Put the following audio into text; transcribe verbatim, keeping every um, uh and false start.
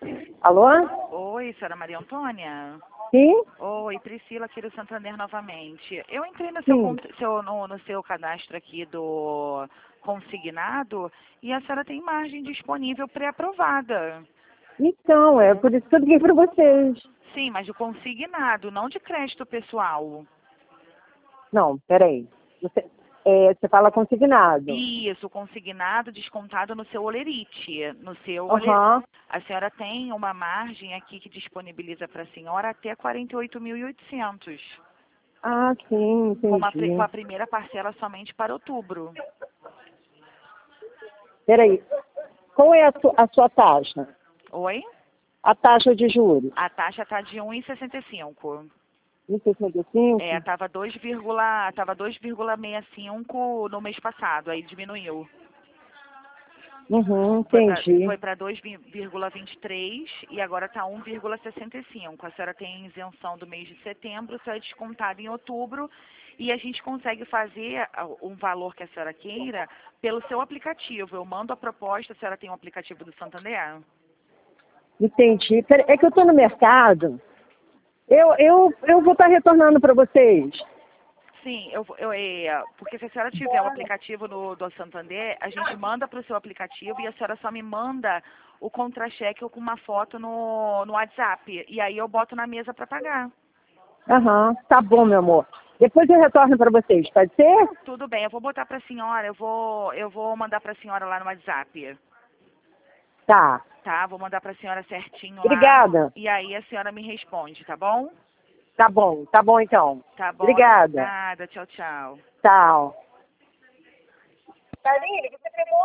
Alô? Oi, senhora Maria Antônia? Sim? Oi, Priscila aqui do Santander novamente. Eu entrei no seu, Sim. con- seu- no, no seu cadastro aqui do consignado e a senhora tem margem disponível pré-aprovada. Então, é por isso que eu liguei para vocês. Sim, mas de consignado, não de crédito pessoal. Não, peraí. Você, é, você fala consignado. Isso, consignado descontado no seu olerite. No seu ole- Aham. A senhora tem uma margem aqui que disponibiliza para a senhora até quarenta e oito mil e oitocentos. Ah, sim, Com, uma pri- com entendi. a primeira parcela somente para outubro. Peraí. Qual é a, su- a sua taxa? Oi? A taxa de juros? A taxa está de um vírgula sessenta e cinco. um vírgula sessenta e cinco? É, estava dois, tava dois vírgula sessenta e cinco no mês passado, aí diminuiu. Uhum, Foi para entendi. foi para dois vírgula vinte e três e agora está um vírgula sessenta e cinco. A senhora tem isenção do mês de setembro, só é descontado em outubro e a gente consegue fazer ah, um valor que a senhora queira pelo seu aplicativo. Eu mando a proposta, a senhora tem um aplicativo do Santander? Entendi. Pera- É que eu estou no mercado. Eu, eu, eu vou estar retornando para vocês. Sim, eu, eu, é, porque se a senhora tiver o aplicativo no, do Santander, a gente manda para o seu aplicativo e a senhora só me manda o contra-cheque com uma foto no, no WhatsApp. E aí eu boto na mesa para pagar. Aham, tá bom, meu amor. Depois eu retorno para vocês, pode ser? Tudo bem, eu vou botar para a senhora, eu vou, eu vou mandar para a senhora lá no WhatsApp. Tá. Tá? Vou mandar para a senhora certinho lá. Obrigada. E aí a senhora me responde, tá bom? Tá bom, tá bom então. Tá bom. Obrigada. Nada, tchau, tchau. Tchau.